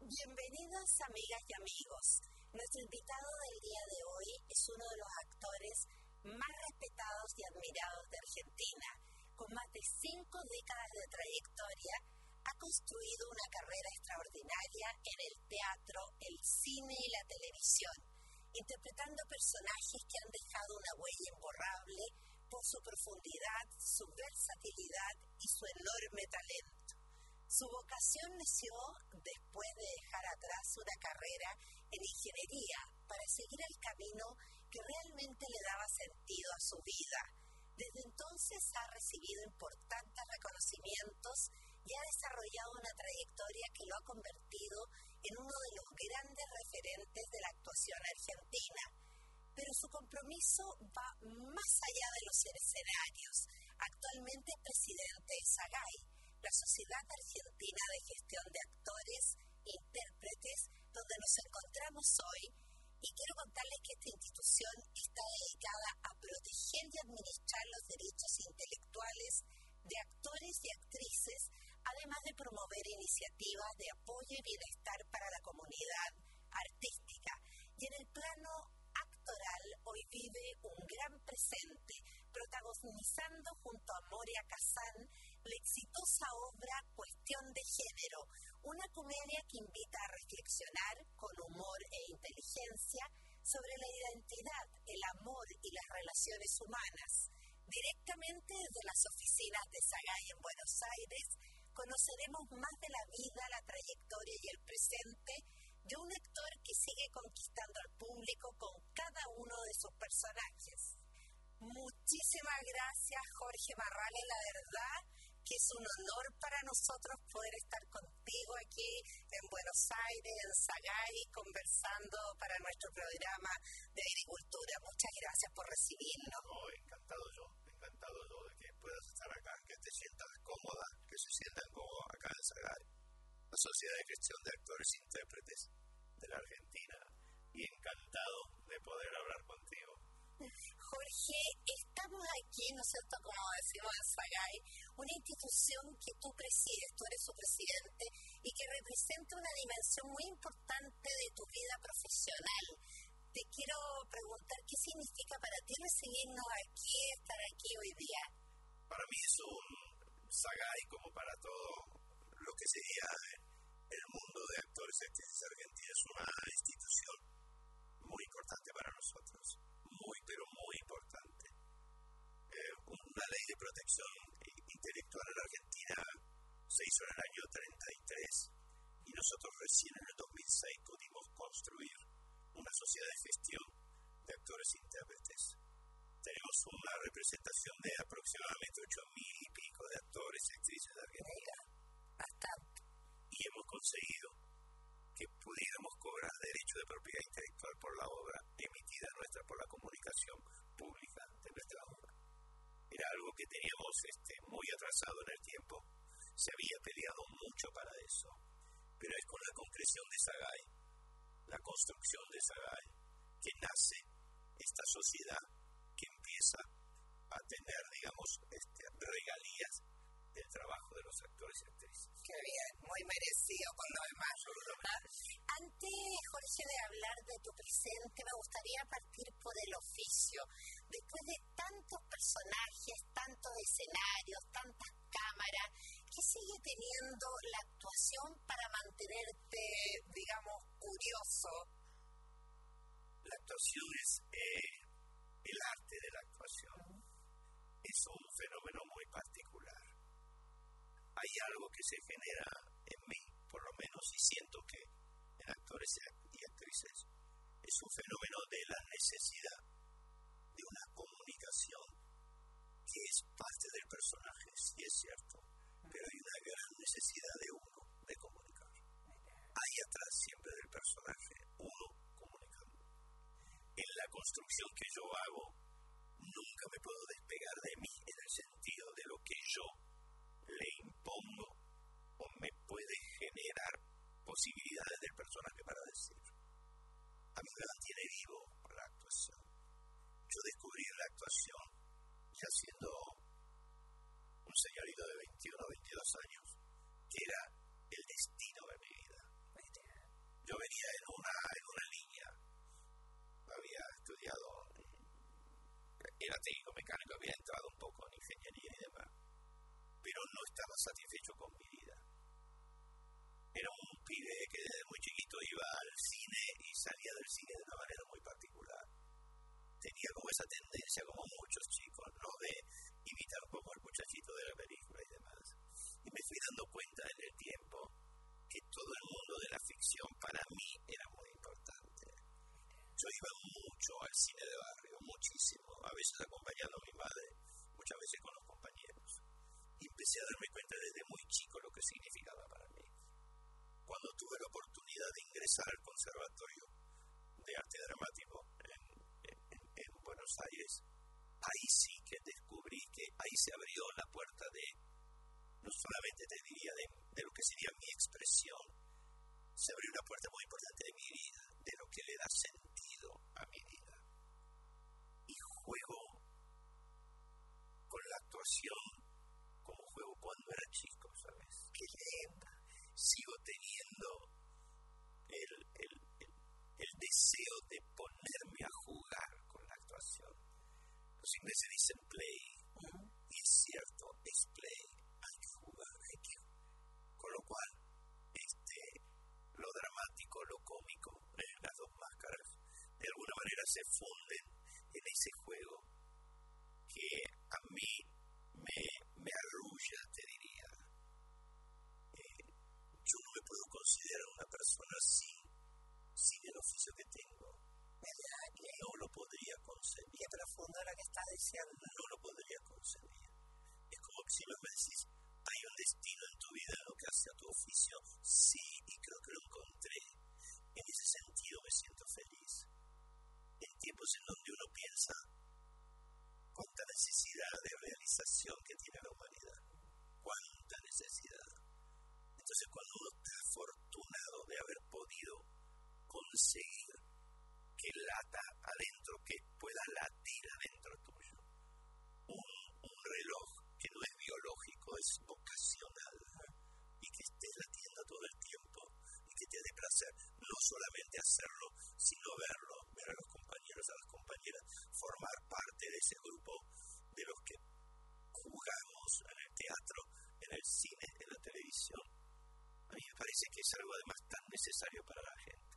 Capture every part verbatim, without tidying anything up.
Bienvenidos amigas y amigos. Nuestro invitado del día de hoy es uno de los actores más respetados y admirados de Argentina. Con más de cinco décadas de trayectoria, ha construido una carrera extraordinaria en el teatro, el cine y la televisión, interpretando personajes que han dejado una huella imborrable por su profundidad, su versatilidad y su enorme talento. Su vocación nació después de dejar atrás una carrera en ingeniería para seguir el camino que realmente le daba sentido a su vida. Desde entonces ha recibido importantes reconocimientos y ha desarrollado una trayectoria que lo ha convertido en uno de los grandes referentes de la actuación argentina. Pero su compromiso va más allá de los escenarios. Actualmente es presidente de SAGAI, la Sociedad Argentina de Gestión de Actores e Intérpretes, donde nos encontramos hoy, y quiero contarles que esta institución está dedicada a proteger y administrar los derechos intelectuales de actores y actrices, además de promover iniciativas de apoyo y bienestar para la comunidad artística. Y en el plano actoral hoy vive un gran presente, protagonizando junto a Moria Kazan la exitosa obra Cuestión de Género, una comedia que invita a reflexionar con humor e inteligencia sobre la identidad, el amor y las relaciones humanas. Directamente desde las oficinas de SAGAI en Buenos Aires, conoceremos más de la vida, la trayectoria y el presente de un actor que sigue conquistando al público con cada uno de sus personajes. Muchísimas gracias, Jorge Barrales, la verdad que es un honor para nosotros poder estar contigo aquí en Buenos Aires, en SAGAI, conversando para nuestro programa de agricultura. Muchas gracias por recibirnos. No, encantado yo, encantado yo de que puedas estar acá, que te sientas cómoda, que se sientan cómodos acá en SAGAI, la Sociedad de Gestión de Actores e Intérpretes de la Argentina, y encantado de poder hablar contigo. Jorge, estamos aquí, ¿no es cierto?, como decimos en SAGAI, una institución que tú presides, tú eres su presidente, y que representa una dimensión muy importante de tu vida profesional. Te quiero preguntar, ¿qué significa para ti recibirnos aquí, estar aquí hoy día? Para mí es un SAGAI, como para todo lo que sería el mundo de actores y actrices argentinos, es una institución muy importante para nosotros. Muy, pero muy importante. Eh, una ley de protección intelectual en la Argentina se hizo en el año treinta y tres y nosotros recién en el dos mil seis pudimos construir una sociedad de gestión de actores e intérpretes. Tenemos una representación de aproximadamente ocho mil y pico de actores y actrices de Argentina. Bastante. Y hemos conseguido que pudiéramos cobrar derecho de propiedad intelectual por la obra emitida nuestra por la comunicación pública de nuestra obra. Era algo que teníamos este, muy atrasado en el tiempo, se había peleado mucho para eso, pero es con la concreción de SAGAI, la construcción de SAGAI, que nace esta sociedad que empieza a tener, digamos, este, regalías del trabajo de los actores y actrices. Qué bien, muy merecido por lo demás. Antes, Jorge, de hablar de tu presente, me gustaría partir por el oficio. Después de tantos personajes, tantos escenarios, tantas cámaras, ¿qué sigue teniendo la actuación para mantenerte, digamos, curioso? La actuación es eh, el arte de la actuación. Es un fenómeno muy particular. Hay algo que se genera en mí, por lo menos, y siento que en actores y actrices es un fenómeno de la necesidad de una comunicación que es parte del personaje, sí es cierto, pero hay una gran necesidad de uno de comunicar. Hay atrás siempre del personaje uno comunicando. En la construcción que yo hago, nunca me puedo despegar de mí en el sentido de lo que yo le impongo o me puede generar posibilidades del personaje para decir. A mí me mantiene vivo la actuación. Yo descubrí la actuación ya siendo un señorito de veintiuno o veintidós años, que era el destino de mi vida. técnico mecánico, había entrado un poco en ingeniería y demás, pero no estaba satisfecho con mi vida. Era un pibe que desde muy chiquito iba al cine y salía del cine de una manera muy particular. Tenía como esa tendencia, como muchos chicos, ¿no?, de imitar un poco al muchachito de la película y demás. Y me fui dando cuenta en el tiempo que todo el mundo de la ficción para mí era muy importante. Yo iba mucho al cine de barrio, muchísimo, a veces acompañando a mi madre, muchas veces con los compañeros. Y empecé a darme cuenta desde muy chico lo que significaba para mí. Cuando tuve la oportunidad de ingresar al Conservatorio de Arte Dramático en, en, en Buenos Aires, ahí sí que descubrí que ahí se abrió la puerta de, no solamente te diría de, de lo que sería mi expresión, se abrió una puerta muy importante de mi vida, de lo que le da sentido a mi vida. Y juego con la actuación como juego cuando era chico, ¿sabes? Qué lindo. Sigo teniendo el, el, el, el deseo de ponerme a jugar con la actuación. Los ingleses dicen play, uh-huh. Y es cierto, es play, hay que jugar, hay que jugar. Con lo cual, este, lo dramático, lo cómico, eh, las dos máscaras, de alguna manera se funden en ese juego que a mí me, me arrulla, te diría. Eh, yo no me puedo considerar una persona sin, sin el oficio que tengo. ¿Verdad? Que no lo podría concebir. Qué profundo lo que estás diciendo. No lo podría concebir. Es como que si me decís, hay un destino en tu vida en lo que hace a tu oficio. Sí, y creo que lo encontré. En ese sentido me siento feliz. En tiempos en donde uno piensa cuánta necesidad de realización que tiene la humanidad. Cuánta necesidad. Entonces, cuando uno está afortunado de haber podido conseguir que lata adentro, que pueda latir adentro tuyo, un, un reloj que no es biológico, es vocacional, y que esté latiendo todo el tiempo, y que te dé placer no solamente hacerlo, sino verlo, ver a los compañeros, a las compañeras, formar parte de ese grupo de los que jugamos en el teatro, en el cine, en la televisión. A mí me parece que es algo además tan necesario para la gente.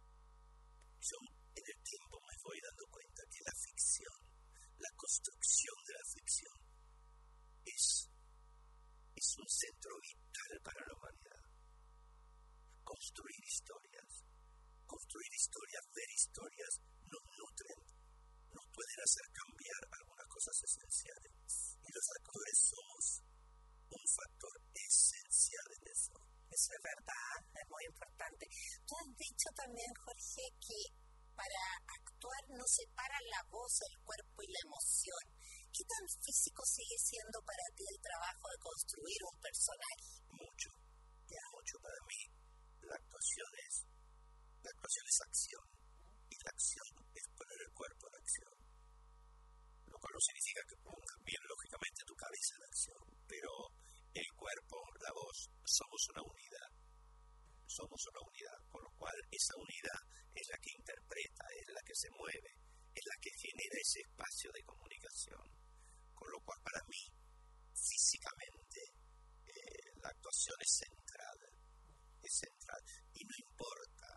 Yo en el tiempo me voy dando cuenta que la ficción, la construcción de la ficción, es, es un centro vital para la humanidad. Construir historias, construir historias, ver historias, nos nutren, nos pueden hacer cambiar algunas cosas esenciales. Y los actores somos un factor esencial en eso. Eso es verdad, es muy importante. Tú has dicho también, Jorge, que para actuar no separa la voz, el cuerpo y la emoción. ¿Qué tan físico sigue siendo para ti el trabajo de construir un personaje? Mucho, ya mucho para mí. La actuación es, la actuación es acción, y la acción es poner el cuerpo en acción. Lo cual no significa que pongas bien, lógicamente, tu cabeza en acción, pero el cuerpo, la voz, somos una unidad. Somos una unidad, con lo cual esa unidad es la que interpreta, es la que se mueve, es la que genera ese espacio de comunicación. Con lo cual, para mí, físicamente, eh, la actuación es central, es central, y no importa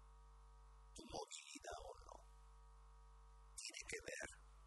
tu movilidad o no, tiene que ver.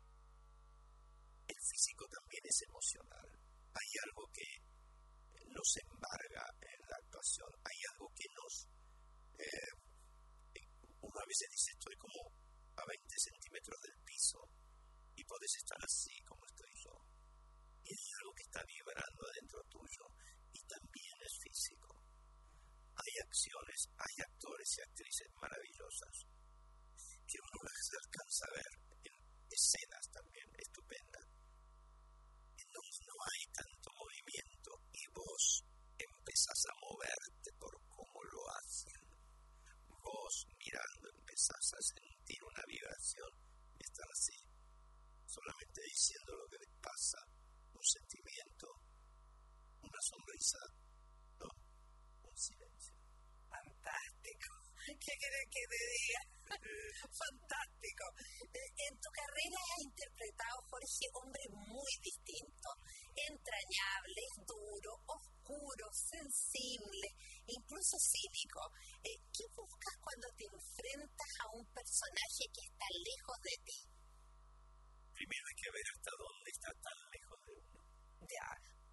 El físico también es emocional. Hay algo que nos embarga en la actuación, hay algo que nos... Eh, uno a veces dice, estoy como a veinte centímetros del piso y podés estar así como estoy yo. Y hay algo que está vibrando adentro tuyo y también es físico. Hay acciones, hay actores y actrices maravillosas que uno las alcanza a ver en escenas también estupendas, en donde no hay tanto movimiento y vos empezás a moverte por cómo lo hacen. Vos mirando empezás a sentir una vibración y estar así, solamente diciendo lo que les pasa, un sentimiento, una sonrisa, no, un silencio. Fantástico. ¿Qué querés que te diga? Fantástico. En tu carrera has interpretado, Jorge, hombres muy distintos, entrañables, duros, oscuros, sensibles, incluso cínicos. ¿Qué buscas cuando te enfrentas a un personaje que está lejos de ti? Primero hay que ver hasta dónde está tan lejos de uno. Ya.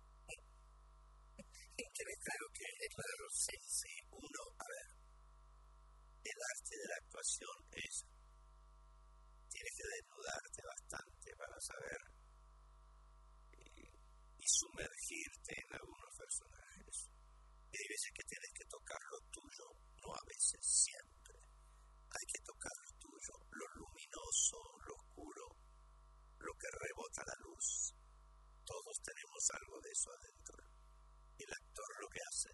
Creo que, claro, sí, sí, uno, a ver, el arte de la actuación es, tienes que desnudarte bastante para saber y, y sumergirte en algunos personajes. Y hay veces que tienes que tocar lo tuyo, no a veces, siempre. Hay que tocar lo tuyo, lo luminoso, lo oscuro, lo que rebota la luz. Todos tenemos algo de eso adentro. El actor lo que hace,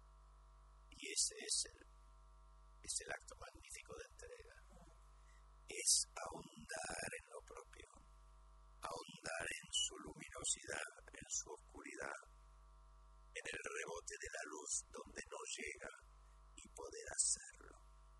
y ese es el, es el acto magnífico de entrega, es ahondar en lo propio, ahondar en su luminosidad, en su oscuridad, en el rebote de la luz donde no llega y poder hacerlo.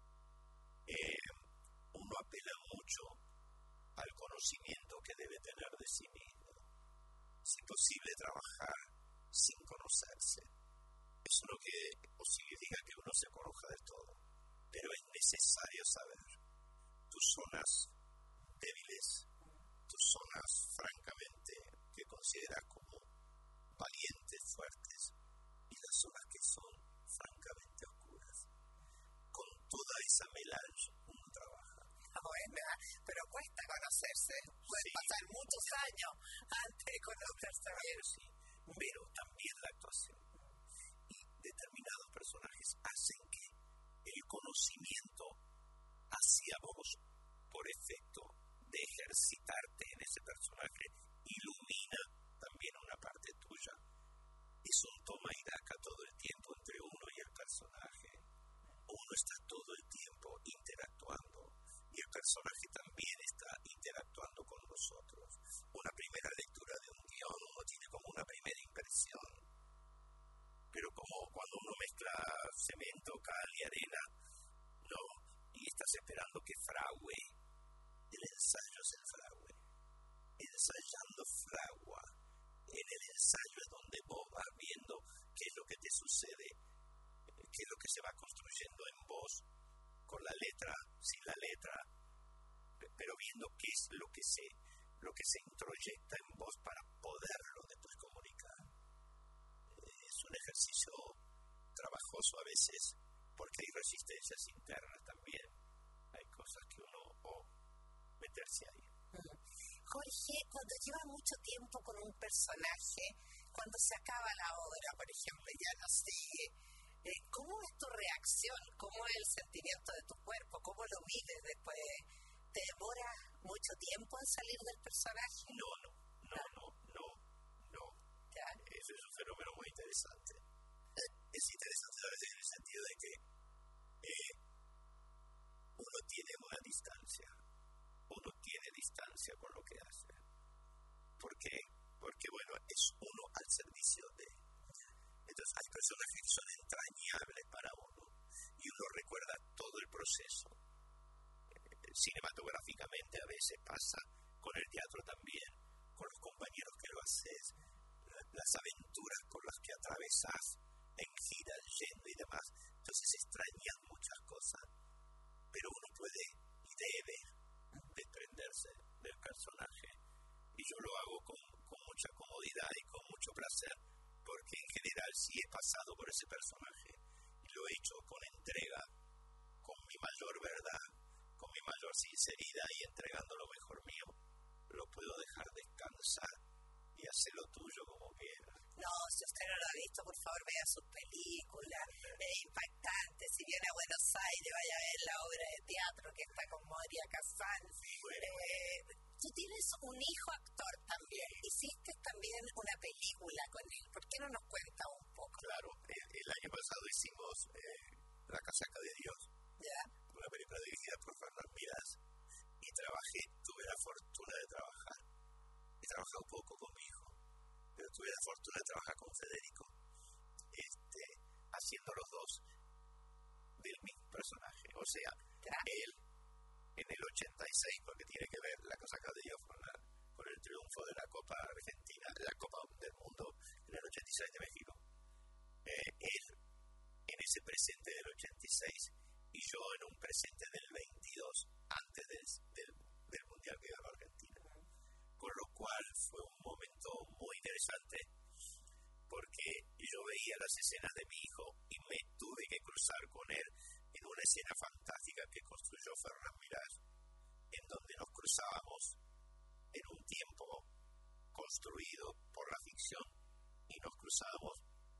Eh, uno apela mucho al conocimiento que debe tener de sí mismo. Si es posible trabajar sin conocerse. Eso no que significa que uno se conozca de todo, pero es necesario saber tus zonas débiles, tus zonas francamente que consideras como valientes, fuertes, y las zonas que son francamente oscuras. Con toda esa melange uno trabaja. Bueno, pero cuesta conocerse, pueden sí. pasar muchos años antes de conocerse. Pero sí. Pero también la actuación y determinados personajes hacen que el conocimiento hacia vos, por efecto de ejercitarte en ese personaje, ilumina también una parte tuya. Es un toma y daca todo el tiempo entre uno y el personaje. Uno está todo el tiempo interactuando y el personaje también está interactuando con nosotros. Una primera lectura de un guión, uno tiene como una primera impresión, pero como cuando uno mezcla cemento, cal y arena, no, y estás esperando que frague, el ensayo es el frague, ensayando fragua, en el ensayo es donde vos vas viendo qué es lo que te sucede, qué es lo que se va construyendo en vos, con la letra, sin la letra, pero viendo qué es lo que se, lo que se introyecta en vos para poderlo después comunicar. Es un ejercicio trabajoso a veces, porque hay resistencias internas también. Hay cosas que uno o meterse ahí. Jorge, cuando lleva mucho tiempo con un personaje, cuando se acaba la obra, por ejemplo, ya no sigue, eh, ¿cómo es tu reacción? ¿Cómo es el sentimiento de tu cuerpo? ¿Cómo lo vives después? ¿Te demora mucho tiempo en salir del personaje? No, no, no, no, no, no. ¿Ya? Eso es un fenómeno muy interesante. Es interesante a veces en el sentido de que eh, uno tiene una distancia, uno tiene distancia con lo que hace. ¿Por qué? Porque, bueno, es uno al servicio de. Entonces hay personajes que son entrañables para uno y uno recuerda todo el proceso. Eh, cinematográficamente a veces pasa, con el teatro también, con los compañeros que lo haces, las aventuras con las que atravesás en gira, yendo y demás. Entonces extrañan muchas cosas, pero uno puede y debe desprenderse del personaje. Y yo lo hago con, con mucha comodidad y con mucho placer, porque en general sí he pasado por ese personaje y lo he hecho con entrega, con mi mayor verdad, con mi mayor sinceridad y entregando lo mejor mío. Lo puedo dejar descansar y hacer lo tuyo como quieras. No, si usted no lo ha visto, por favor vea sus películas, es impactante. Si viene a Buenos Aires, vaya a ver la obra de teatro que está con Moria Kazan. Bueno. Eh, tú tienes un hijo actor también, hiciste también una película con él. ¿Por qué no nos cuenta un poco? Claro, el, el año pasado hicimos eh, La Casaca de Dios, ¿ya? Una película dirigida por Fernán Mirás, y trabajé, tuve la fortuna de trabajar. He trabajado poco con mi hijo, pero tuve la fortuna de trabajar con Federico, este, haciendo los dos. del mismo personaje. O sea, ¿Ya? él en el ochenta y seis, porque tiene que ver la cosa que digo con, la, con el triunfo de la Copa Argentina, de la Copa del Mundo en el ochenta y seis de México. Eh, él en ese presente del ochenta y seis y yo en un presente del veintidós, antes del, del, del Mundial que ganó Argentina. Con lo cual fue un momento muy interesante, porque yo veía las escenas de mi hijo y me tuve que cruzar con él en una escena fantástica que construyó Fernán Mirás, en donde nos cruzábamos en un tiempo construido por la ficción y nos cruzábamos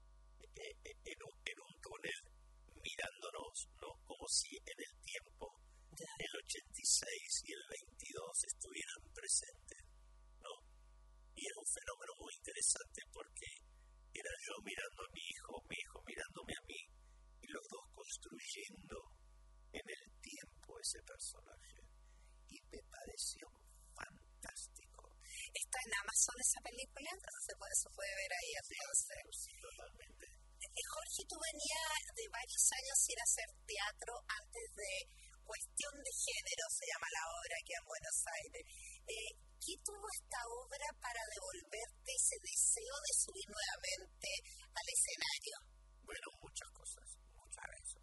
en un, en un túnel mirándonos, ¿no? Como si en el tiempo del ochenta y seis y el veintidós estuvieran presentes, ¿no? Y era un fenómeno muy interesante porque era yo mirando a mi hijo, mi hijo mirándome a mí, y los dos construyendo en el tiempo ese personaje. Y me pareció fantástico. ¿Está en Amazon esa película? Entonces se puede, se puede ver ahí. Sí, sí, totalmente. Jorge, tú venías de varios años sin hacer teatro antes de Cuestión de Género, se llama la obra aquí en Buenos Aires. Eh, ¿Qué tuvo esta obra para devolverte ese deseo de subir nuevamente al escenario? Bueno, muchas cosas, muchas veces.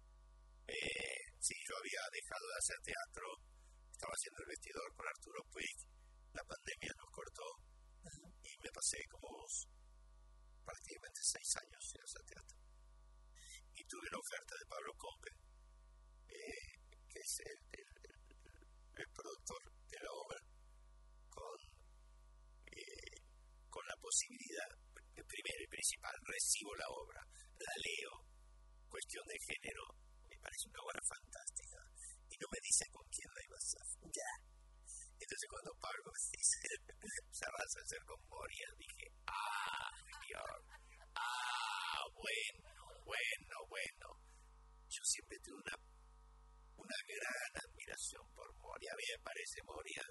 Eh, sí, yo había dejado de hacer teatro, estaba haciendo El Vestidor con Arturo Puig, la pandemia nos cortó y me pasé como prácticamente seis años sin hacer teatro. Y tuve la oferta de Pablo Combe, eh, que es el, el, el, el productor de la obra, con, eh, con la posibilidad, primero y principal, recibo la obra, la leo, Cuestión de Género, me parece una obra fantástica, y no me dice con quién la iba a hacer. Ya. Entonces cuando Pablo me dice, se va a hacer con Moria, dije, ah, Dios, ah, bueno, bueno, bueno. Yo siempre tuve una, una gran admiración por Moria. A mí me parece Moria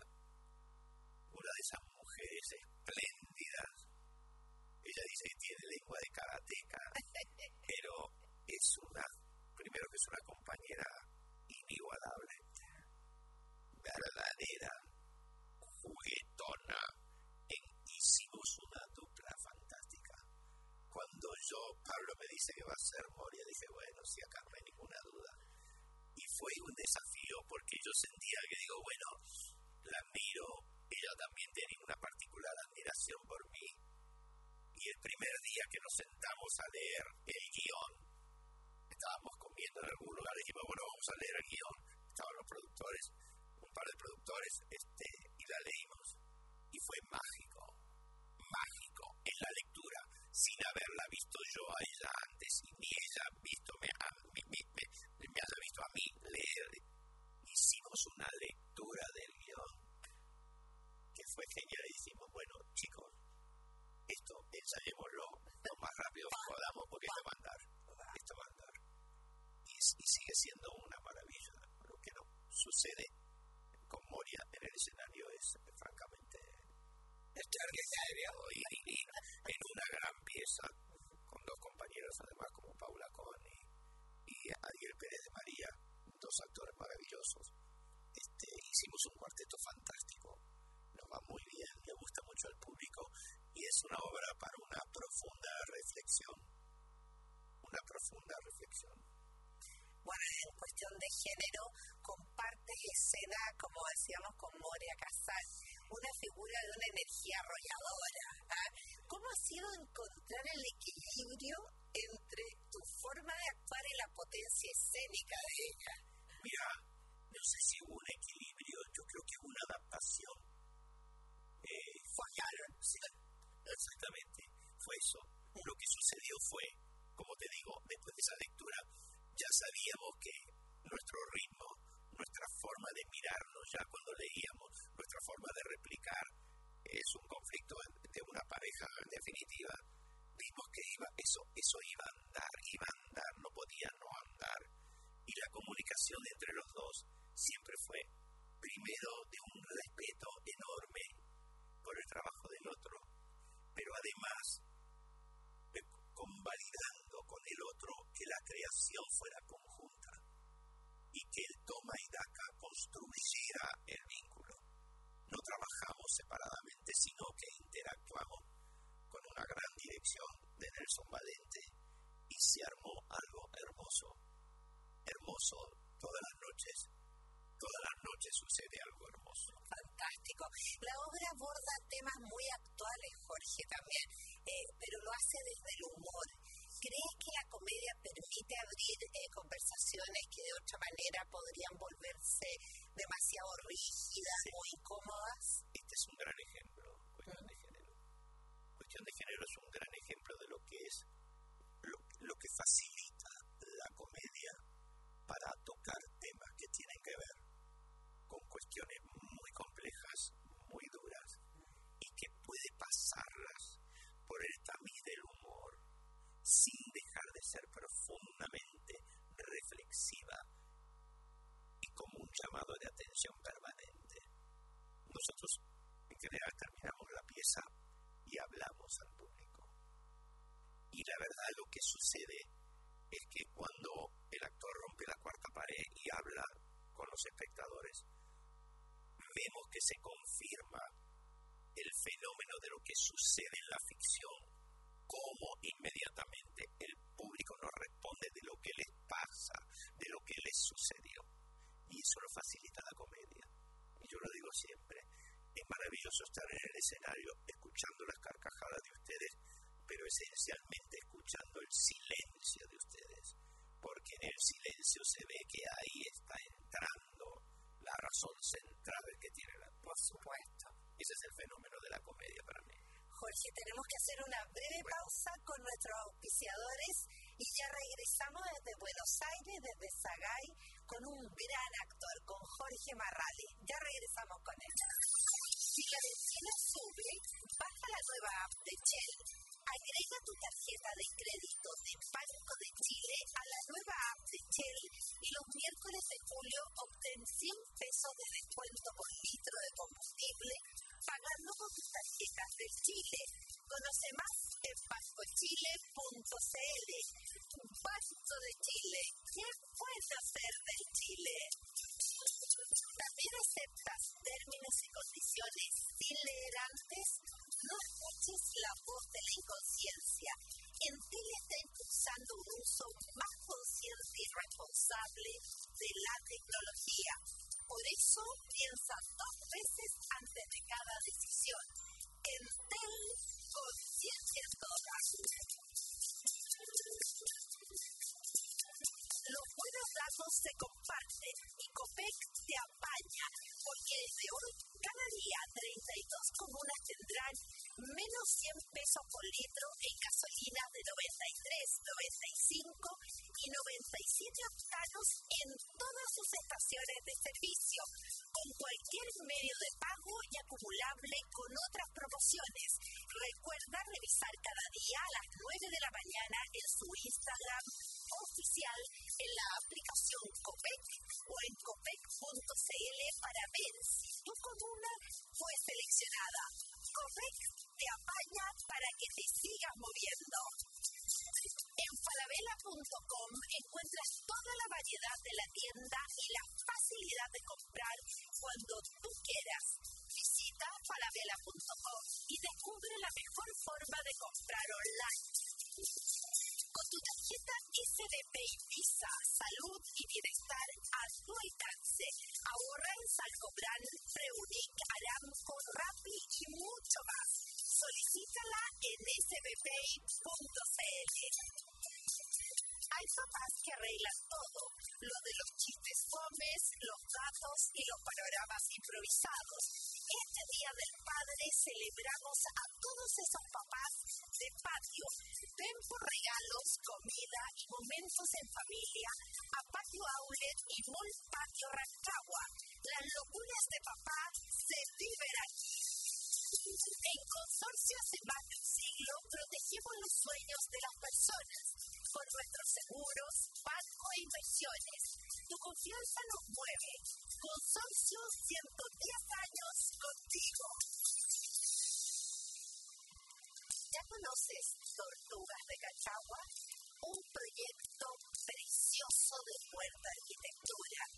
una de esas mujeres espléndidas. Ella dice que tiene lengua de karateca, pero es una, primero que es una compañera inigualable, verdadera, juguetona, en, hicimos una dupla fantástica. Cuando yo, Pablo me dice que va a ser Moria, dije, bueno, sí, acá no hay ninguna duda. Y fue un desafío porque yo sentía que digo, bueno, la admiro, ella también tiene una particular admiración por mí. Y el primer día que nos sentamos a leer el guión, estábamos comiendo en algún lugar, dijimos, bueno, vamos a leer el guión, estaban los productores, un par de productores, este, y la leímos. Y fue mágico, mágico en la lectura, sin haberla visto yo a ella antes, y ni ella visto me, a, me, me, me, me haya visto a mí leer. Hicimos una lectura del guión que fue genial y dijimos, bueno, chicos, esto ensayémoslo lo más rápido que podamos porque esto va a andar, esto va a andar. Y, y sigue siendo una maravilla. Lo que no sucede con Moria en el escenario es, es francamente extraordinario y divino, en una gran pieza con dos compañeros además como Paula Cohn y, y Ariel Pérez de María, dos actores maravillosos. Este, hicimos un cuarteto fantástico, nos va muy bien, le gusta mucho al público y es una obra para una profunda reflexión, una profunda reflexión. Bueno, en Cuestión de Género comparte escena, como decíamos, con Moria Casal, una figura de una energía arrolladora. ¿Ah? ¿Cómo ha sido encontrar el equilibrio entre tu forma de actuar y la potencia escénica de ella? Mira, no sé si hubo un equilibrio, yo creo que hubo una adaptación. Eh, fallaron, sí, exactamente, fue eso. Lo que sucedió fue, como te digo, después de esa lectura, ya sabíamos que nuestro ritmo, nuestra forma de mirarnos, ya cuando leíamos, nuestra forma de replicar, es un conflicto de una pareja en definitiva. Vimos que iba, eso, eso iba a andar, iba a andar, no podía no andar. Y la comunicación entre los dos siempre fue, primero, de un respeto enorme por el trabajo del otro, pero además, convalidando con el otro que la creación fuera conjunta. y que el toma y daca construyera el vínculo. No trabajamos separadamente, sino que interactuamos con una gran dirección de Nelson Valente y se armó algo hermoso, hermoso todas las noches, todas las noches sucede algo hermoso. Fantástico. La obra aborda temas muy actuales, Jorge, también, eh, pero lo hace desde el humor. ¿Crees que la comedia permite abrir eh, conversaciones que de otra manera podrían volverse demasiado rígidas sí. o incómodas? Este es un gran ejemplo, Cuestión de Género. Cuestión de Género es un gran ejemplo de lo que es, lo, lo que facilita la comedia para tocar temas que tienen que ver con cuestiones muy complejas, muy duras, y que puede pasarlas por el tamiz del humor, sin dejar de ser profundamente reflexiva y como un llamado de atención permanente. Nosotros, en general, terminamos la pieza y hablamos al público. Y la verdad, lo que sucede es que cuando el actor rompe la cuarta pared y habla con los espectadores, vemos que se confirma el fenómeno de lo que sucede en la ficción, cómo inmediatamente el público nos responde de lo que les pasa, de lo que les sucedió. Y eso lo facilita la comedia. Y yo lo digo siempre, es maravilloso estar en el escenario escuchando las carcajadas de ustedes, pero esencialmente escuchando el silencio de ustedes, porque en el silencio se ve que ahí está entrando la razón central que tiene la... Por supuesto. Ese es el fenómeno de la comedia para mí. Jorge, tenemos que hacer una breve pausa con nuestros auspiciadores y ya regresamos desde Buenos Aires, desde Sagay, con un gran actor, con Jorge Marrali. Ya regresamos con él. Si la benzina sube, baja la nueva app de Shell. Agrega tu tarjeta de crédito de Banco de Chile a la nueva app de Shell y los miércoles de julio obtén cien pesos de descuento por litro de combustible pagando con tus tarjetas de Chile. Conoce más en banco chile punto c l. Banco de Chile. ¿Qué puede hacer del Chile? También aceptas términos y condiciones sin leer antes. No escuches la voz de la inconsciencia. Entel está impulsando un uso más consciente y responsable de la tecnología. Por eso, piensa dos veces antes de cada decisión. Entel, conciencia toda. Los buenos datos se comparten y Copec te apaña, porque desde hoy, cada día, treinta y dos comunas tendrán menos cien pesos por litro en gasolina de noventa y tres, noventa y cinco y noventa y siete octanos en todas sus estaciones de servicio, con cualquier medio de pago y acumulable con otras promociones. Recuerda revisar cada día a las nueve de la mañana en su Instagram oficial, en la aplicación Copec o en copec punto c l para ver si tu comuna fue seleccionada. Copec te apaña para que te sigas moviendo. En falabella punto com encuentras toda la variedad de la tienda y la facilidad de comprar cuando tú quieras. Visita falabella punto com y descubre la mejor forma de comprar online. Con tu tarjeta S B P y Visa, salud y bienestar a tu alcance. Ahorra en Salcobran, Preunic, Aramco, Rappi y mucho más. Solicítala en s b p punto c l. Hay papás que arreglan todo, lo de los chistes fomes, los datos y los panoramas improvisados. Este Día del Padre celebramos a todos esos papás de patio. Ven por regalos, comida y momentos en familia a Patio Outlet y Mall Patio Rancagua. Las locuras de papá se viven aquí. En Consorcio hace más de un siglo protegemos los sueños de las personas con nuestros seguros, banco e inversiones. Tu confianza nos mueve. Consorcio, ciento diez años contigo. ¿Ya conoces Tortugas de Cachagua? Un proyecto precioso de fuerte arquitectura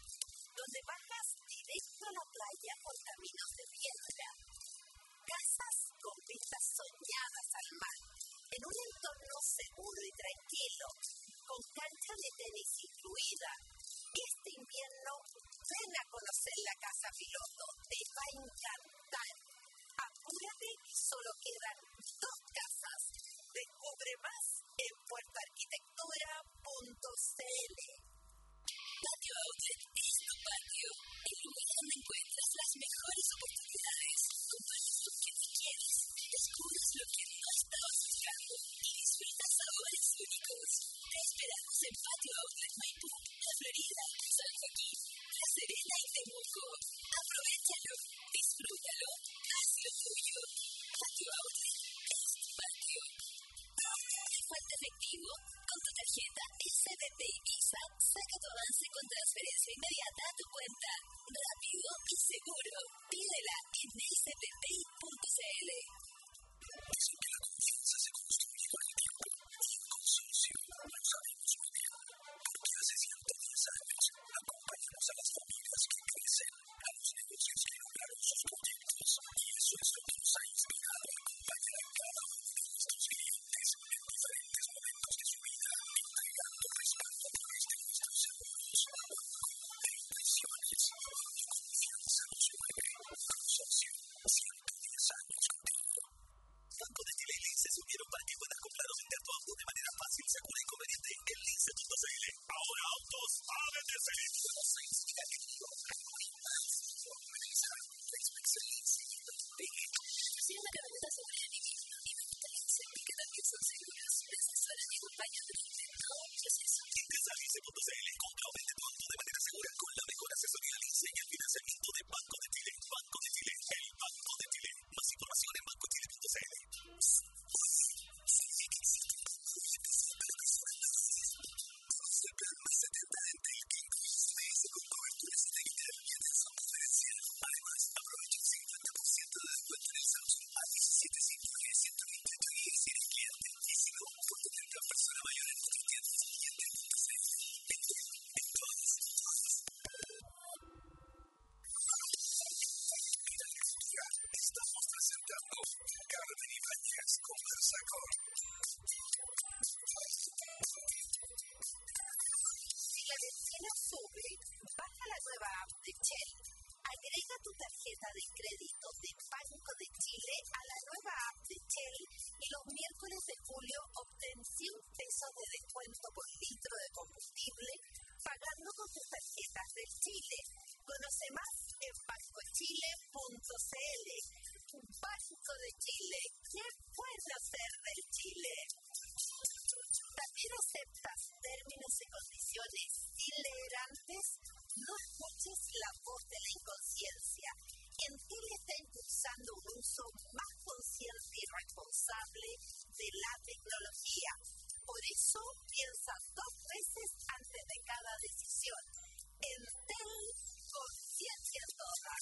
y tranquilo, con cancha de tenis incluida. Este invierno, ven a conocer la casa piloto, te va a encantar. Apúrate, solo quedan dos casas. Descubre más en puerto arquitectura punto c l. Patio Outlet es tu patio, el lugar donde encuentras las mejores oportunidades. Compartes lo que tú quieres, descubres lo que no estabas buscando y disfrutas sabores únicos. Te esperamos en Patio Outlet Maipú, La Florida, San Joaquín, La Serena y Temuco. Aprovechalo, disfrútalo, hazlo tuyo. Patio Outlet es tu patio. Falta efectivo. Con tu tarjeta S B P y Visa, saca tu avance con transferencia inmediata a tu cuenta. Rápido y seguro. Pídela en s b p punto c l. Dicen que la confianza se construye con el tiempo. Y en Consorcio lo sabemos muy bien. Porque hace ciento diez años acompañamos a las familias que crecen, a los negocios que lograron sus proyectos. Y eso es lo que nos ha inspirado a acompañar a cada uno de nuestros clientes en diferentes momentos de su vida, entregando respaldo a través de nuestros seguros, de inversiones y confianza nos mueve. Consorcio, ciento diez años contigo. Banco de Chile y Lince se unieron para que puedas comprar o vender tu auto de manera fácil, segura y conveniente en lince punto c l. Ahora autos a venderse. Nueva seis Giga Querido, algo y más. Organiza Facebook Lince y Lince. Si es una camioneta segura de vivir, Iberita Lince, que también son seguras, les asesoran y acompañan durante todo el proceso. Ingresa a lince punto c l, compra o vende tu auto de manera segura con la mejor asesoría Lince y el financiamiento de Banco de Chile. Banco de Chile, el Banco de Chile. Más información en banco chile punto c l. El plan más setenta entre el quinto y S B S con cobertura digital y atención conferencial. Además, aprovecha el cincuenta por ciento de descuento en el Samsung A diecisiete cinco G ciento veintiocho y si eres cliente físico o potencia persona mayor en nuestras tiendas y en punto c l. En todo, en todas, todas. Mira la cultura. Estamos presentando Carmen Ibáñez conversa con. Si la benzina sube, baja la nueva app de Shell. Agrega tu tarjeta de crédito de Banco de Chile a la nueva app de Shell y los miércoles de julio obtén cien pesos de descuento por litro de combustible pagando con tus tarjetas del Chile. Conoce más en banco chile punto c l. Banco de Chile, ¿qué puede hacer del Chile? ¿También aceptas términos y condiciones sin leer antes? No escuches la voz de la inconsciencia. En Chile está impulsando un uso más consciente y responsable de la tecnología. Por eso, piensa dos veces antes de cada decisión. Entel, conciencia toda.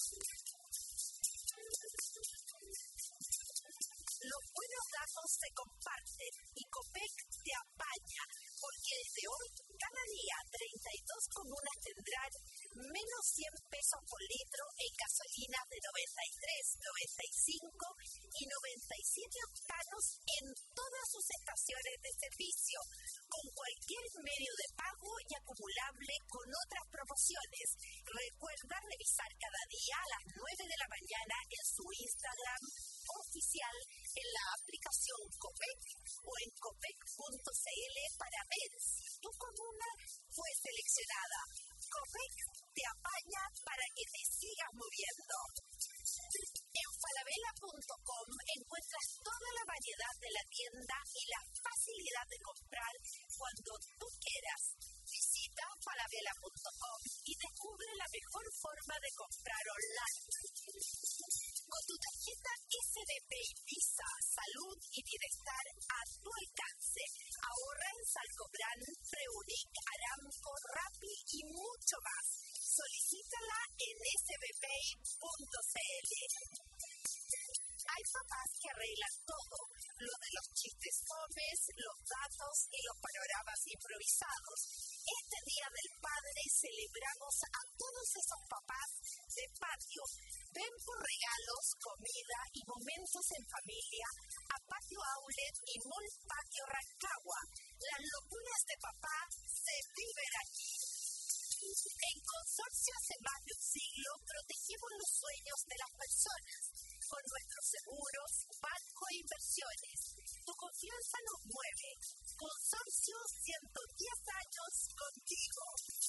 Los buenos datos se comparten y Copec te apaña, porque desde hoy, cada día, treinta y dos comunas tendrán menos cien pesos por litro en gasolinas de noventa y tres, noventa y cinco y noventa y siete octanos en todas sus estaciones de servicio, con cualquier medio de pago y acumulable con otras promociones. Recuerda revisar cada día a las nueve de la mañana en su Instagram oficial, en la aplicación Copec o en copec punto c l para ver si tu comuna fue seleccionada. Copec te apaña para que te sigas moviendo. En falabella punto com encuentras toda la variedad de la tienda y la facilidad de comprar cuando tú quieras. Visita falabella punto com y descubre la mejor forma de comprar online. Con tu tarjeta S B P y Visa, Salud y Bienestar a tu alcance. Ahorra en Salcobran, Preunic, Aramco, Rappi y mucho más. Solicítala en s b p punto c l. Hay papás que arreglan todo, lo de los chistes fomes, los datos y los panoramas improvisados. Este Día del Padre celebramos a todos esos papás de patio. Ven por regalos, comida y momentos en familia a Patio Outlet y Mall Patio Rancagua. Las locuras de papá se viven aquí. En Consorcio hace más de un siglo protegemos los sueños de las personas con nuestros seguros, banco e inversiones. Tu confianza nos mueve. Consorcio, ciento diez años contigo.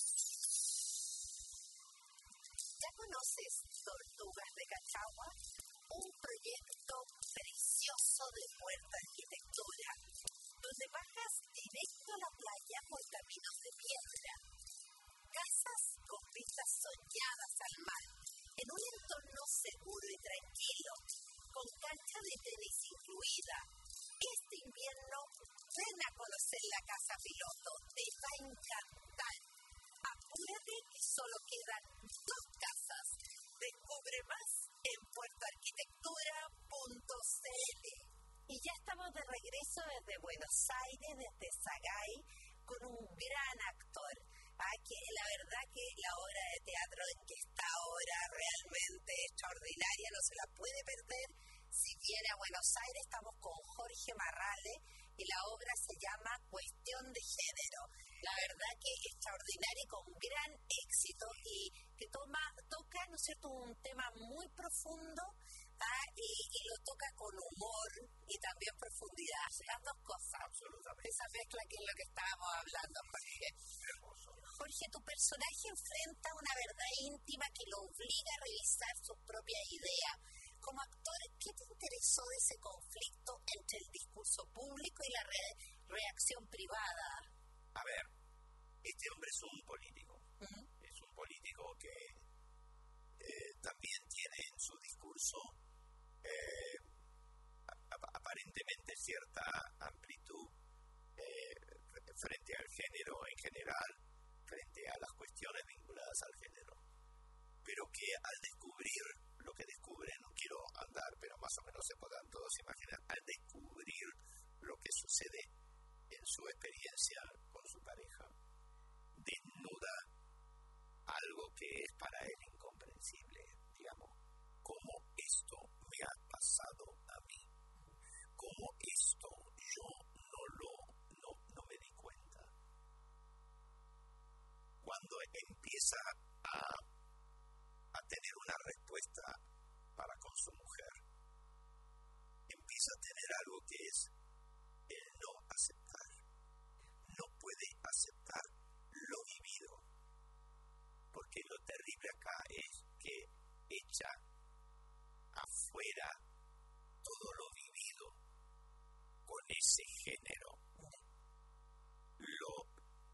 ¿Ya conoces Tortugas de Cachagua? Un proyecto precioso de Puerto Arquitectura, donde bajas directo a la playa por caminos de piedra. Casas con vistas soñadas al mar, en un entorno seguro y tranquilo, con cancha de tenis incluida. Este invierno, ven a conocer la casa piloto, te va a encantar. Apúrate que solo quedan dos casas. Descubre más en puerto arquitectura punto c l. Y ya estamos de regreso desde Buenos Aires, desde Sagay, con un gran actor. Ah, que la verdad que la obra de teatro en que está ahora realmente extraordinaria, no se la puede perder. Si viene a Buenos Aires, estamos con Jorge Marrale y la obra se llama Cuestión de Género. La verdad que extraordinaria y con gran éxito y que toma, toca, ¿no es cierto?, un tema muy profundo. Ah, y, y lo toca con humor y también profundidad, las dos cosas. Absolutamente. Esa mezcla que es lo que estábamos hablando, Jorge. Hermoso. Jorge, tu personaje enfrenta una verdad íntima que lo obliga a revisar sus propias ideas. Como actor, ¿qué te interesó de ese conflicto entre el discurso público y la re- reacción privada? A ver, este hombre es un político. Uh-huh. Es un político que eh, también tiene en su discurso eh, ap- aparentemente cierta amplitud eh, frente al género en general, frente a las cuestiones vinculadas al género, pero que al descubrir lo que descubre, no quiero andar, pero más o menos se podrán todos imaginar, al descubrir lo que sucede en su experiencia con su pareja, desnuda algo que es para él incomprensible, digamos, cómo esto me ha pasado a mí, cómo esto yo no lo no, no me di cuenta. Cuando empieza a, a tener una respuesta para con su mujer, empieza a tener algo que es el no aceptar. No puede aceptar lo vivido, porque lo terrible acá es que echa afuera todo lo vivido con ese género. Lo,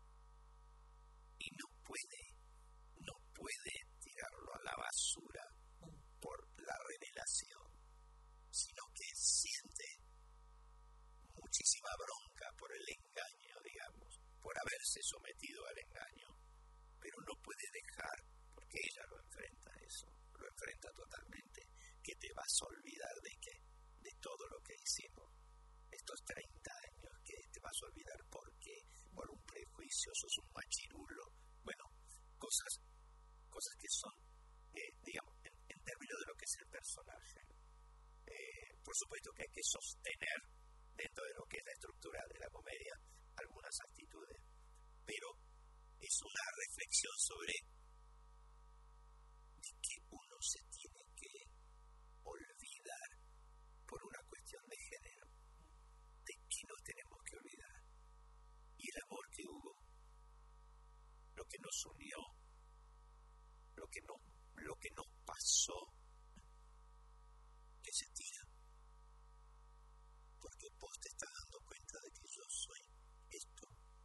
y no puede, no puede tirarlo a la basura por la revelación, sino que siente muchísima bronca por el engaño, digamos, por haberse sometido al engaño, pero no puede dejar, porque ella lo enfrenta eso, lo enfrenta totalmente, que te vas a olvidar de qué, de todo lo que hicimos, estos treinta años, que te vas a olvidar porque por un prejuicio sos un machirulo, bueno, cosas, cosas que son, eh, digamos, en, en términos de lo que es el personaje. Eh, por supuesto que hay que sostener dentro de lo que es la estructura de la comedia algunas actitudes, pero es una reflexión sobre de que uno se tiene que olvidar por una cuestión de género, de que nos tenemos que olvidar, y el amor que hubo, lo que nos unió, lo que no, lo que nos pasó, que se tira, porque vos te estás dando cuenta de que yo soy esto.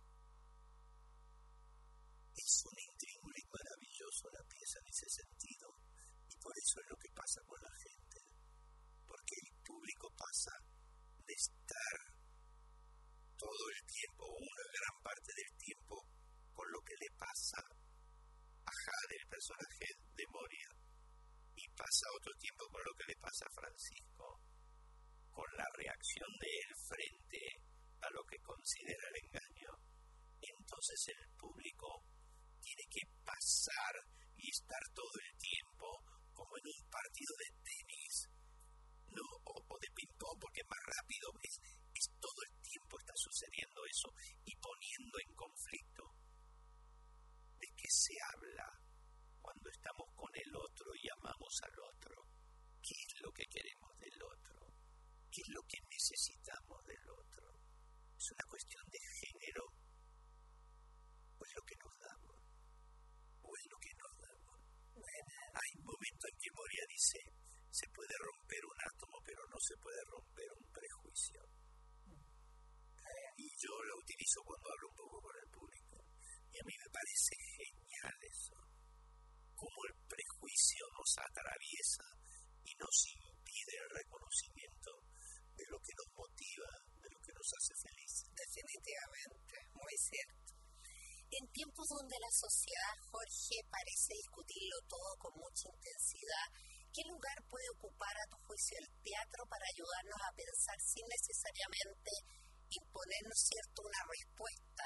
Es un intríngulo y maravilloso la pieza en ese sentido, y por eso es lo que pasa con la gente, porque el público pasa de estar todo el tiempo, una gran parte del tiempo, con lo que le pasa a Jade, el personaje de Moria, y pasa otro tiempo con lo que le pasa a Francisco, con la reacción de él frente a lo que considera el engaño. Entonces el público tiene que pasar y estar todo el tiempo como en un partido de tenis, ¿no? o, o de ping-pong, porque es más rápido, es, es todo el tiempo está está sucediendo eso y poniendo en conflicto. ¿De qué se habla cuando estamos con el otro y amamos al otro? ¿Qué es lo que queremos del otro? ¿Qué es lo que necesitamos del otro? ¿Es una cuestión de género? ¿O es lo que nos damos? ¿O es lo que nos damos? Bueno, hay un momento en que Moria dice, se puede romper un átomo, pero no se puede romper un prejuicio. Y yo lo utilizo cuando hablo un poco con el público. Y a mí me parece genial eso. Cómo el prejuicio nos atraviesa y nos impide el reconocimiento de lo que nos motiva, de lo que nos hace felices. Definitivamente, muy cierto. En tiempos donde la sociedad, Jorge, parece discutirlo todo con mucha intensidad, ¿qué lugar puede ocupar a tu juicio el teatro para ayudarnos a pensar sin necesariamente imponernos, cierto, una respuesta?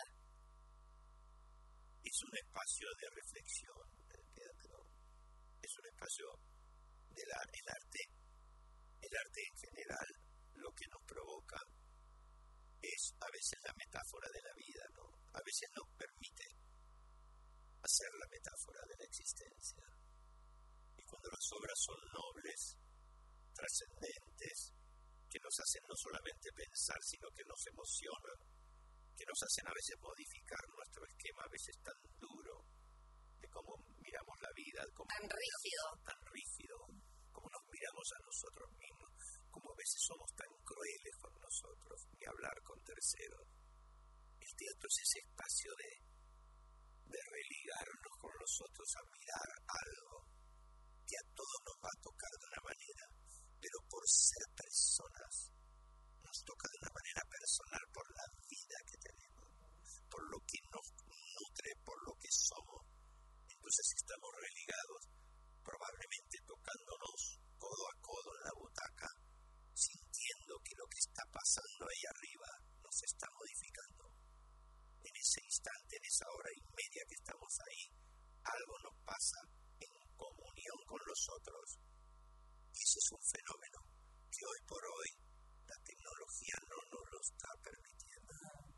Es un espacio de reflexión del teatro, es un espacio del el arte, el arte en general, lo que nos provoca es a veces la metáfora de la vida, ¿no? A veces nos permite hacer la metáfora de la existencia. Y cuando las obras son nobles, trascendentes, que nos hacen no solamente pensar, sino que nos emocionan, que nos hacen a veces modificar nuestro esquema, a veces tan duro, de cómo miramos la vida, cómo tan rígido, tan rígido, cómo nos miramos a nosotros mismos, cómo a veces somos tan crueles con nosotros, y hablar con terceros. El teatro es ese espacio de, de religarnos con los otros, a mirar algo que a todos nos va a tocar de una manera, pero por ser personas, nos toca de una manera personal por la vida que tenemos, por lo que nos nutre, por lo que somos. Entonces estamos religados, probablemente tocándonos codo a codo en la butaca, sintiendo que lo que está pasando ahí arriba nos está modificando. En ese instante, en esa hora y media que estamos ahí, algo nos pasa en comunión con los otros. Y ese es un fenómeno que hoy por hoy la tecnología no nos lo está permitiendo.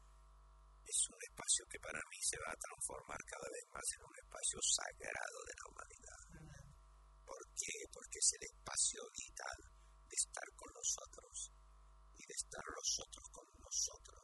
Es un espacio que para mí se va a transformar cada vez más en un espacio sagrado de la humanidad. ¿Por qué? Porque es el espacio vital de estar con los otros y de estar los otros con nosotros.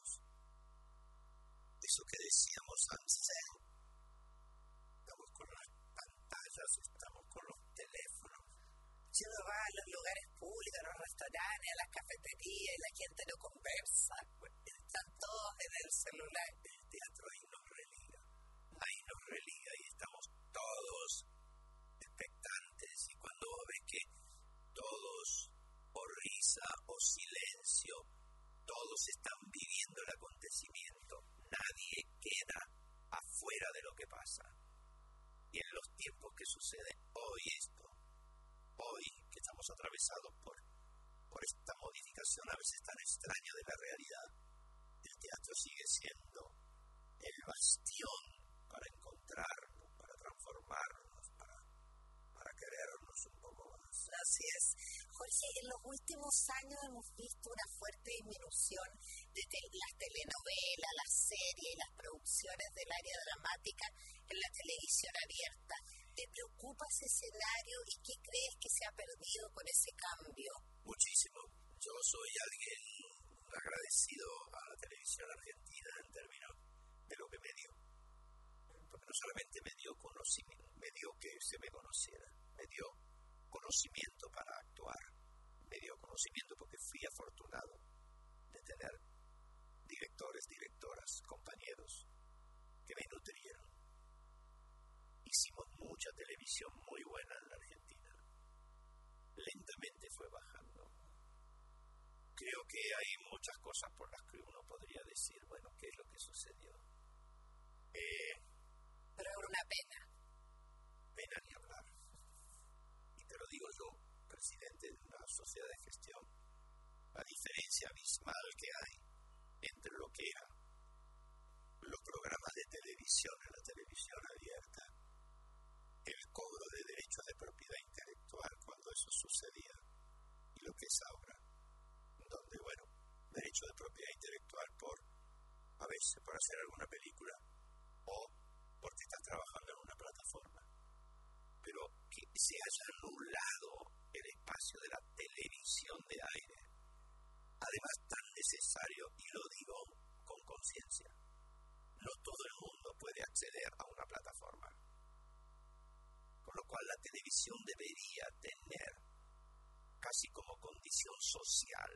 Eso que decíamos antes, estamos con las pantallas, estamos con los teléfonos. Si uno va a los lugares públicos, a los restaurantes, a las cafeterías y la gente no conversa, están todos en el celular. El teatro ahí nos religa, ahí nos religa y estamos todos expectantes, y cuando ves que todos, o risa o silencio, todos están viviendo el acontecimiento, nadie queda afuera de lo que pasa. Y en los tiempos que sucede hoy esto, hoy que estamos atravesados por, por esta modificación a veces tan extraña de la realidad, el teatro sigue siendo el bastión para encontrarnos, para transformarnos, para, para querernos un poco más. Así es. Jorge, en los últimos años hemos visto una fuerte disminución de te- las telenovelas, las series y las producciones del área dramática en la televisión abierta. ¿Te preocupa ese escenario y qué crees que se ha perdido con ese cambio? Muchísimo. Yo soy alguien agradecido a la televisión argentina en términos de lo que me dio. Porque no solamente me dio conocimiento, me dio que se me conociera, me dio conocimiento para actuar, me dio conocimiento porque fui afortunado de tener directores, directoras, compañeros que me nutrieron. Hicimos mucha televisión muy buena en la Argentina. Lentamente fue bajando. Creo que hay muchas cosas por las que uno podría decir, bueno, ¿qué es lo que sucedió? Eh, Pero es una pena. Pena ni hablar. Y te lo digo yo, presidente de una sociedad de gestión, la diferencia abismal que hay entre lo que eran los programas de televisión en la televisión abierta, el cobro de derechos de propiedad intelectual cuando eso sucedía, y lo que es ahora, donde, bueno, derecho de propiedad intelectual por a veces por hacer alguna película o porque estás trabajando en una plataforma. Pero que se haya anulado el espacio de la televisión de aire, además tan necesario, y lo digo con conciencia, no todo el mundo puede acceder a una plataforma, con lo cual la televisión debería tener casi como condición social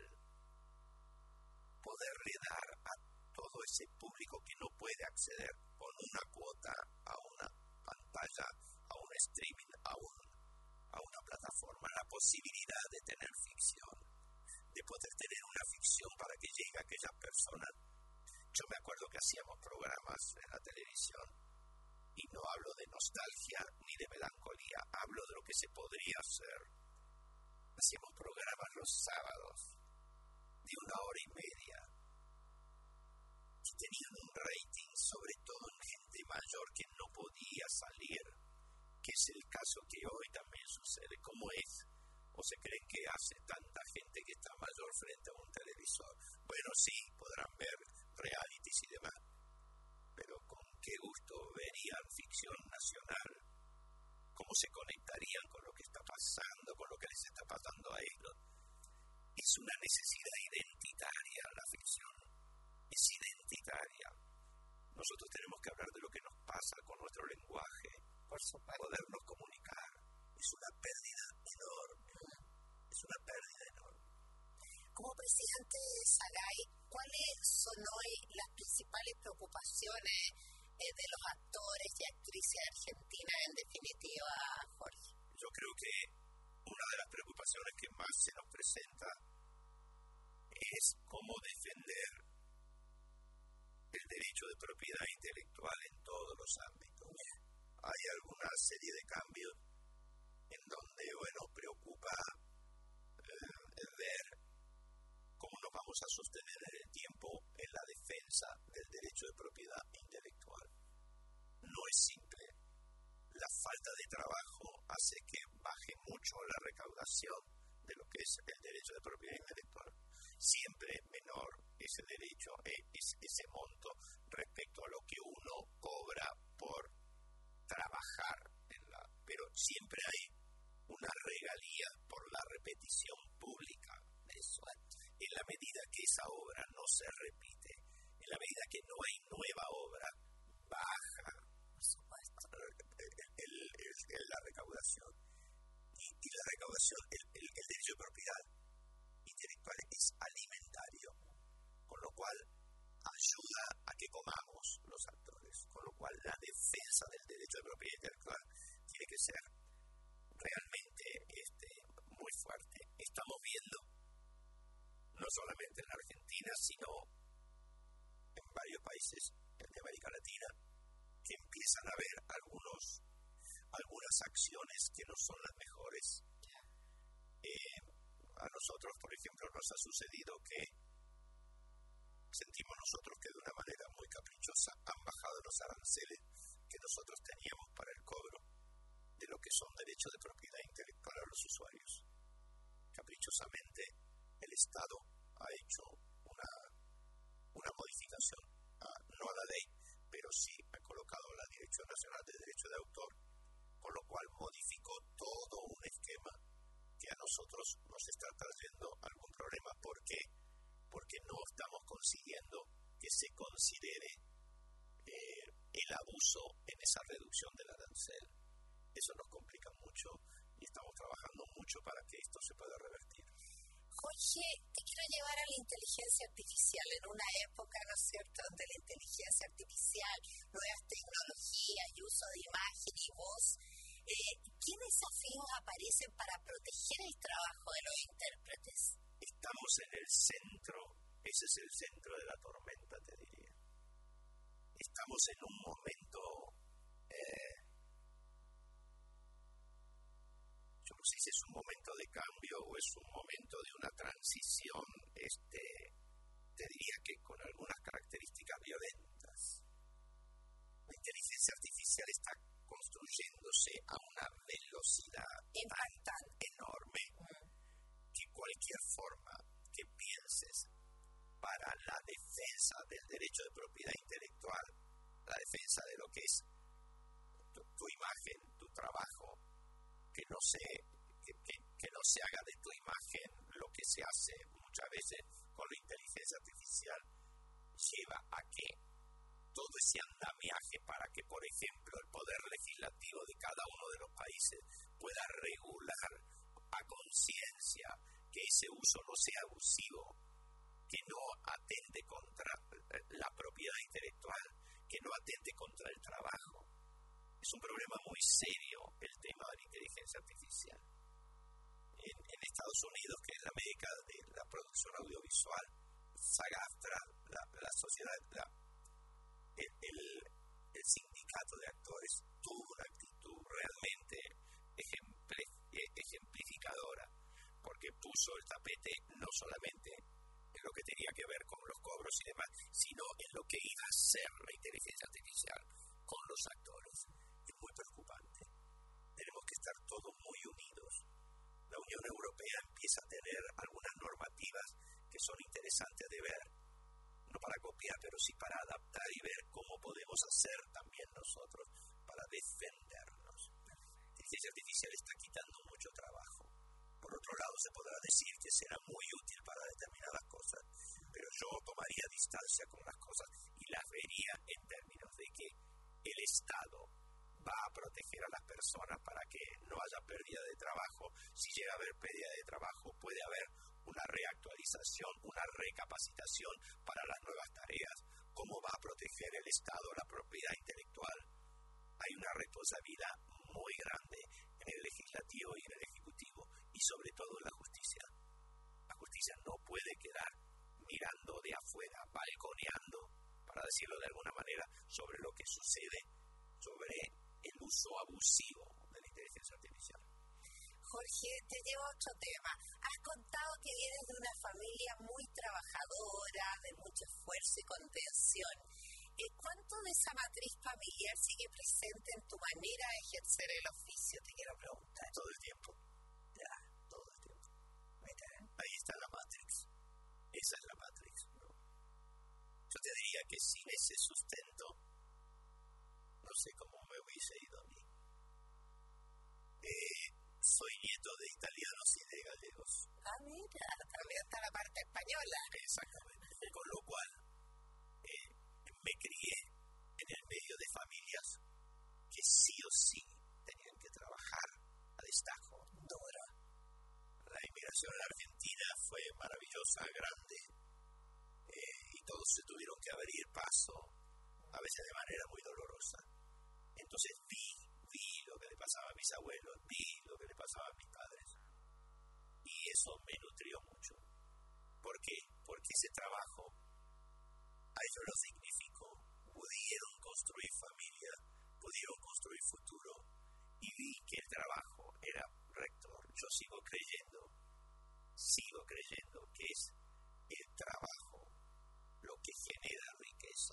poderle dar a todo ese público que no puede acceder con una cuota a una pantalla, a un streaming, a, un, a una plataforma, la posibilidad de tener ficción, de poder tener una ficción para que llegue a aquellas personas. Yo me acuerdo que hacíamos programas en la televisión, y no hablo de nostalgia ni de melancolía, hablo de lo que se podría hacer. Hacíamos programas los sábados de una hora y media y tenían un rating, sobre todo en gente mayor que no podía salir, que es el caso que hoy también sucede. ¿Cómo es? ¿O se creen que hace tanta gente que está mayor frente a un televisor? Bueno, sí, podrán ver realities y demás, pero con qué gusto verían ficción nacional, cómo se conectarían con lo que está pasando, con lo que les está pasando a ellos. Es una necesidad identitaria la ficción, es identitaria. Nosotros tenemos que hablar de lo que nos pasa con nuestro lenguaje, por podernos comunicar. Es una pérdida enorme, es una pérdida enorme. Como presidente de SAGAI, ¿cuáles son hoy las principales preocupaciones eh, de los actores y actrices argentinas, en definitiva, Jorge? Yo creo que una de las preocupaciones que más se nos presenta es cómo defender el derecho de propiedad intelectual en todos los ámbitos. Hay alguna serie de cambios en donde, bueno, preocupa eh, el ver cómo nos vamos a sostener en el tiempo en la defensa del derecho de propiedad intelectual. No es simple. La falta de trabajo hace que baje mucho la recaudación de lo que es el derecho de propiedad intelectual. Siempre menor ese derecho, es ese monto respecto a lo que uno cobra por trabajar en la, pero siempre hay una regalía por la repetición pública de eso. En la medida que esa obra no se repite, en la medida que no hay nueva obra, baja, por supuesto, el, el, el, el, la recaudación. Y, y la recaudación, el, el, el derecho de propiedad intelectual es alimentario, con lo cual ayuda a que comamos los actores, con lo cual la defensa del derecho de propiedad intelectual tiene que ser realmente este, muy fuerte. Estamos viendo, no solamente en la Argentina, sino en varios países de América Latina, que empiezan a haber algunos, algunas acciones que no son las mejores. Eh, a nosotros, por ejemplo, nos ha sucedido que sentimos nosotros que de una manera muy caprichosa han bajado los aranceles que nosotros teníamos para el cobro de lo que son derechos de propiedad intelectual a los usuarios. Caprichosamente, el Estado ha hecho una, una modificación, a, no a la ley, pero sí ha colocado la Dirección Nacional de Derecho de Autor, con lo cual modificó todo un esquema que a nosotros nos está trayendo algún problema. ¿Por qué? Porque no estamos consiguiendo que se considere eh, el abuso en esa reducción del arancel. Eso nos complica mucho y estamos trabajando mucho para que esto se pueda revertir. Jorge, te quiero llevar a la inteligencia artificial en una época, ¿no es cierto?, donde la inteligencia artificial, nuevas tecnologías y uso de imagen y voz. Eh, ¿Qué desafíos aparecen para proteger el trabajo de los intérpretes? Estamos en el centro, ese es el centro de la tormenta, te diría. Estamos en un momento, eh, yo no sé si es un momento de cambio o es un momento de una transición, este, te diría que con algunas características violentas. La inteligencia artificial está construyéndose a una velocidad tan enorme que cualquier forma que pienses para la defensa del derecho de propiedad intelectual, la defensa de lo que es tu, tu imagen, tu trabajo, que no se que, que, que no se haga de tu imagen lo que se hace muchas veces con la inteligencia artificial, lleva a que todo ese andamiaje para que, por ejemplo, el poder legislativo de cada uno de los países pueda regular a conciencia que ese uso no sea abusivo, que no atente contra la propiedad intelectual, que no atente contra el trabajo. Es un problema muy serio el tema de la inteligencia artificial. En, en Estados Unidos, que es la meca de la producción audiovisual, SAG-AFTRA, la, la sociedad, la, el, el, el sindicato de actores tuvo una actitud realmente ejempl, ejemplificadora, porque puso el tapete no solamente en lo que tenía que ver con los cobros y demás, sino en lo que iba a ser la inteligencia artificial con los actores. Es muy preocupante. Tenemos que estar todos muy unidos. La Unión Europea empieza a tener algunas normativas que son interesantes de ver, no para copiar, pero sí para adaptar y ver cómo podemos hacer también nosotros para defendernos. La inteligencia artificial está quitando mucho trabajo. Por otro lado, se podrá decir que será muy útil para determinadas cosas, pero yo tomaría distancia con las cosas y las vería en términos de que el Estado va a proteger a las personas para que no haya pérdida de trabajo. Si llega a haber pérdida de trabajo, puede haber una reactualización, una recapacitación para las nuevas tareas. ¿Cómo va a proteger el Estado la propiedad intelectual? Hay una responsabilidad muy grande en el legislativo y en el ejecutivo, y sobre todo en la justicia. La justicia no puede quedar mirando de afuera, balconeando, para decirlo de alguna manera, sobre lo que sucede, sobre el uso abusivo de la inteligencia artificial. Jorge, te llevo a otro tema. Has contado que vienes de una familia muy trabajadora, de mucho esfuerzo y contención. ¿Cuánto de esa matriz familiar sigue presente en tu manera de ejercer el oficio? Te quiero preguntar. Todo el tiempo. Ya, todo el tiempo. Ahí está la Matrix. Esa es la Matrix, ¿no? Yo te diría que sin ese sustento, no sé cómo me hubiese ido a mí. Eh, soy nieto de italianos y de gallegos. Ah, mira, también está la parte española. Exactamente. Con lo cual, eh, me crié en el medio de familias que sí o sí tenían que trabajar a destajo. Duro. La inmigración en la Argentina fue maravillosa, grande, eh, y todos se tuvieron que abrir paso, a veces de manera muy dolorosa. Entonces vi, vi lo que le pasaba a mis abuelos, vi lo que le pasaba a mis padres, y eso me nutrió mucho. ¿Por qué? Porque ese trabajo a ellos lo significó. Pudieron construir familia, pudieron construir futuro, y vi que el trabajo era rector. Yo sigo creyendo, sigo creyendo que es el trabajo lo que genera riqueza.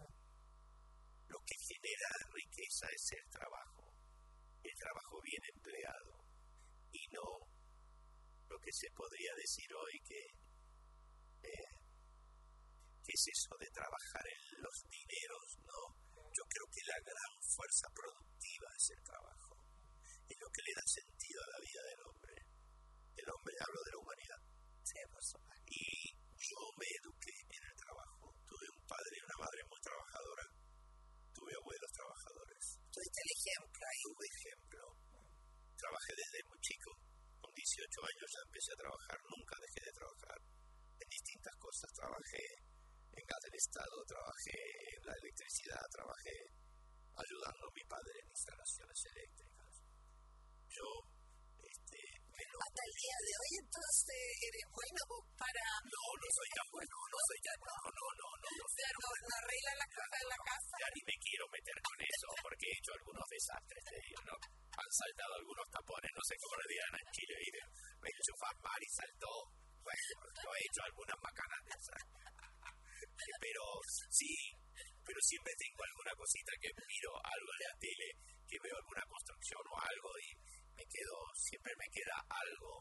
Lo que genera riqueza es el trabajo. El trabajo bien empleado, y no lo que se podría decir hoy que eh, ¿qué es eso de trabajar en los dineros? No, yo creo que la gran fuerza productiva es el trabajo. Es lo que le da sentido a la vida del hombre. El hombre, hablo de la humanidad. Sí, por supuesto. Y yo me eduqué en el trabajo. Tuve un padre y una madre muy trabajadora. Tuve abuelos trabajadores. Tuviste el ejemplo ahí. Tuve ejemplo. Trabajé desde muy chico. Con dieciocho años ya empecé a trabajar. Nunca dejé de trabajar en distintas cosas. Trabajé en gas del Estado, trabajé en la electricidad, trabajé ayudando a mi padre en instalaciones eléctricas. Yo, este, pero, hasta el día de hoy, entonces, eres bueno para... No, no soy tan bueno, no soy tan bueno, no, no, no. no, o sea, no, no arregla las cosas en la casa. Ya ni me quiero meter con eso, porque he hecho algunos desastres, te digo, ¿no? Han saltado algunos tapones, no sé cómo le dirán en Chile, y me enchufan mal y saltó. Bueno, yo he hecho algunas macanas de esas. Pero sí, pero siempre tengo alguna cosita que miro algo en la tele, que veo alguna construcción o algo y me quedo, siempre me queda algo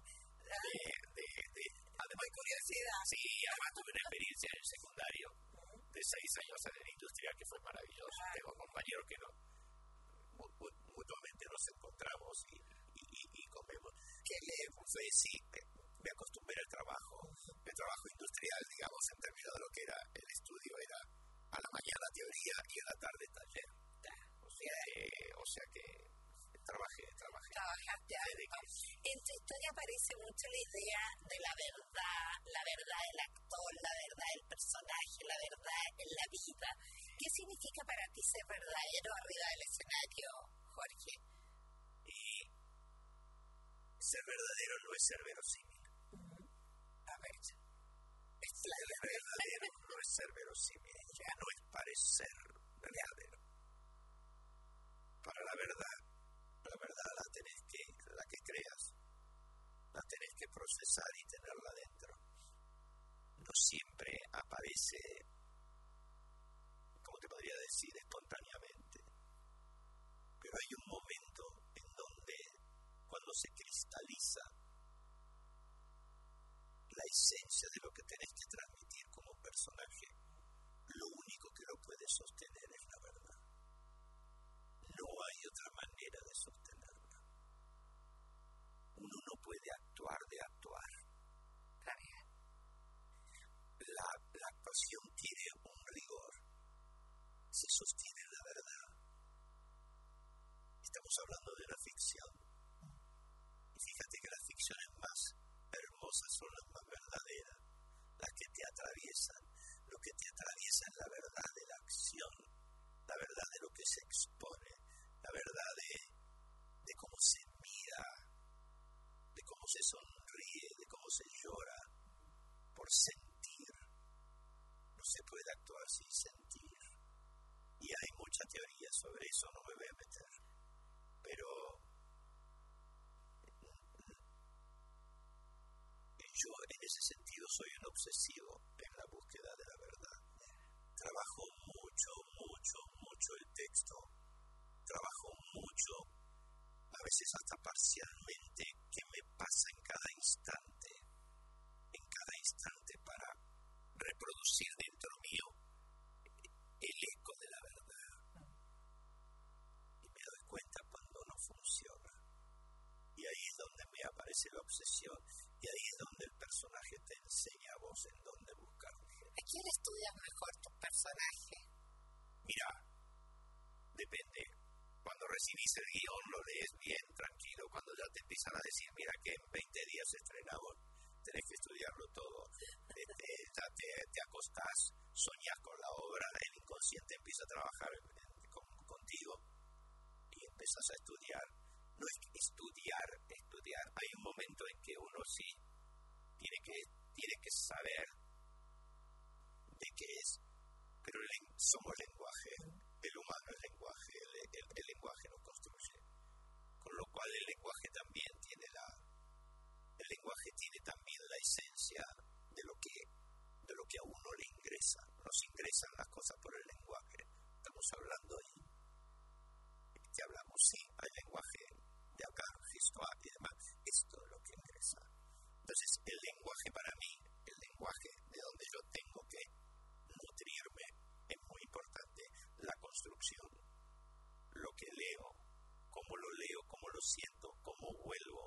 de, de, de, además curiosidad. Sí, además tuve una experiencia en el secundario de seis años en la industria que fue maravilloso. Claro. Tengo compañeros que no, mutuamente nos encontramos y, y, y, y comemos. Que leemos, sí, me, me acostumbré al trabajo, el trabajo industrial, digamos, en términos de lo que era el estudio, era a la mañana teoría y a la tarde taller. O sea, eh, o sea que trabajé, trabajé. Trabajaste algo. En tu historia aparece mucho la idea de la verdad, la verdad del actor, la verdad del personaje, la verdad en la vida. ¿Qué significa para ti ser verdadero arriba del escenario, Jorge? Y ser verdadero no es ser verosímil. Uh-huh. A ver, ser verdadero no es ser verosímil, ya no es parecer verdadero. Para la verdad, la verdad la tenés que, la que creas, la tenés que procesar y tenerla dentro. No siempre aparece, ¿cómo te podría decir?, espontáneamente. Pero hay un momento en donde, cuando se cristaliza la esencia de lo que tenés que transmitir como personaje, lo único que lo puede sostener es la verdad. No hay otra manera de sostenerla. Uno no puede actuar de actuar. La, la actuación tiene un rigor. Se sostiene en la verdad. Estamos hablando de una ficción. Y fíjate que las ficciones más hermosas son las más verdaderas, las que te atraviesan. Lo que te atraviesa es la verdad de la acción, la verdad de lo que se expone, la verdad de, de cómo se mira, de cómo se sonríe, de cómo se llora, por sentir. No se puede actuar sin sentir. Y hay mucha teoría sobre eso, no me voy a meter. Pero yo en ese sentido soy un obsesivo en la búsqueda de la verdad. Trabajo mucho, mucho, mucho el texto. Trabajo mucho, a veces hasta parcialmente, qué me pasa en cada instante, en cada instante para reproducir dentro mío el eco de la verdad. Y me doy cuenta cuando no funciona. Y ahí es donde me aparece la obsesión, y ahí es donde el personaje te enseña a vos en dónde buscar. ¿A quién estudias mejor tu personaje? Mira, depende. Cuando recibís el guión lo lees bien, tranquilo. Cuando ya te empiezan a decir, mira que en veinte días estrenamos, tenés que estudiarlo todo. Este, ya te, te acostás, soñás con la obra, el inconsciente empieza a trabajar con, contigo y empiezas a estudiar. No es estudiar, estudiar. Hay un momento en que uno sí tiene que, tiene que saber de qué es, pero el, somos lenguaje, el humano es lenguaje, el, el, el lenguaje nos construye. Con lo cual el lenguaje también tiene la, el lenguaje tiene también la esencia de lo que, de lo que a uno le ingresa. Nos ingresan las cosas por el lenguaje. Estamos hablando ahí. ¿Qué hablamos? Sí, hay lenguaje de acá, gestual y demás. Esto es lo que ingresa. Entonces, el lenguaje para mí, el lenguaje de donde yo tengo que nutrirme, es muy importante. La construcción, lo que leo, cómo lo leo, cómo lo siento, cómo vuelvo.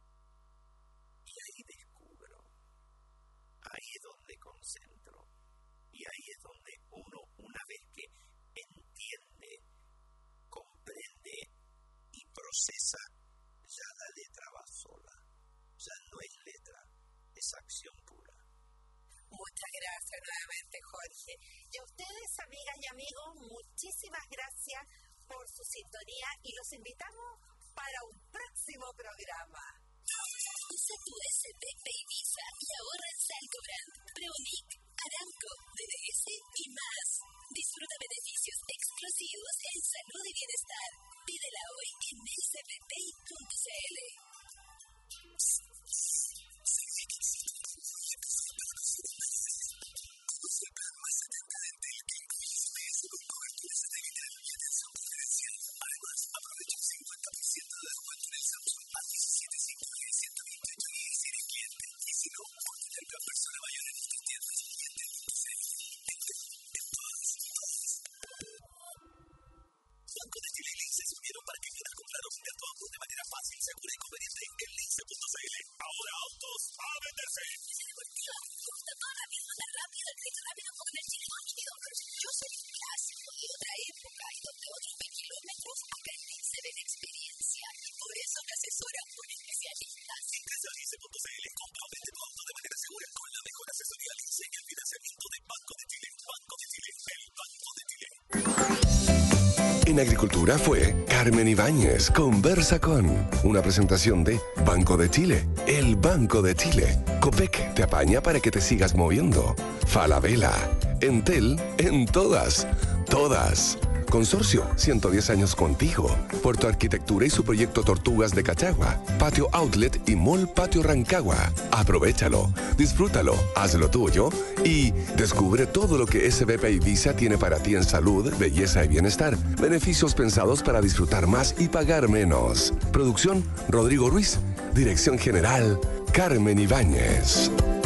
Y ahí descubro. Ahí es donde concentro. Y ahí es donde uno, una vez que entiende, comprende y procesa, ya la letra va sola. Ya no es letra, es acción pura. Muchas gracias nuevamente, Jorge. Y a ustedes, amigas y amigos, muchísimas gracias por su sintonía y los invitamos para un próximo programa. Usa tu S P P Visa y ahorra en Salcobrand, Preunic, Aramco, D D S y más. Disfruta beneficios exclusivos en salud y bienestar. Pídela hoy en s p p i punto c l. Además, aprovecha el cincuenta por ciento de descuento en el Samsung A diecisiete cinco G ciento veintiocho y Banco de Chile y Lince se unieron para que puedas comprar o vender tu auto de manera fácil, segura y conveniente en lince punto c l. Ahora autos a venderse. Deportiva, gusta más rápido, más rápido, el crédito rápido con el Chile Money Dockers. Yo soy un clásico de otra época y donde otros ven kilómetros, acá en Lince ven experiencia y por eso me asesoran por especialistas. Ingresa a lince punto c l, compra o vende tu auto de manera segura con la mejor asesoría Lince y el financiamiento de Banco de Chile. Banco de Chile, el Banco de Chile. En Agricultura fue Carmen Ibáñez, Conversa con, una presentación de Banco de Chile, el Banco de Chile. Copec te apaña para que te sigas moviendo. Falabella, Entel, en todas, todas. Consorcio, ciento diez años contigo. Puerto Arquitectura y su proyecto Tortugas de Cachagua. Patio Outlet y Mall Patio Rancagua. Aprovechalo, disfrútalo, hazlo tuyo y descubre todo lo que S B P Ibiza tiene para ti en salud, belleza y bienestar. Beneficios pensados para disfrutar más y pagar menos. Producción, Rodrigo Ruiz. Dirección General, Carmen Ibáñez.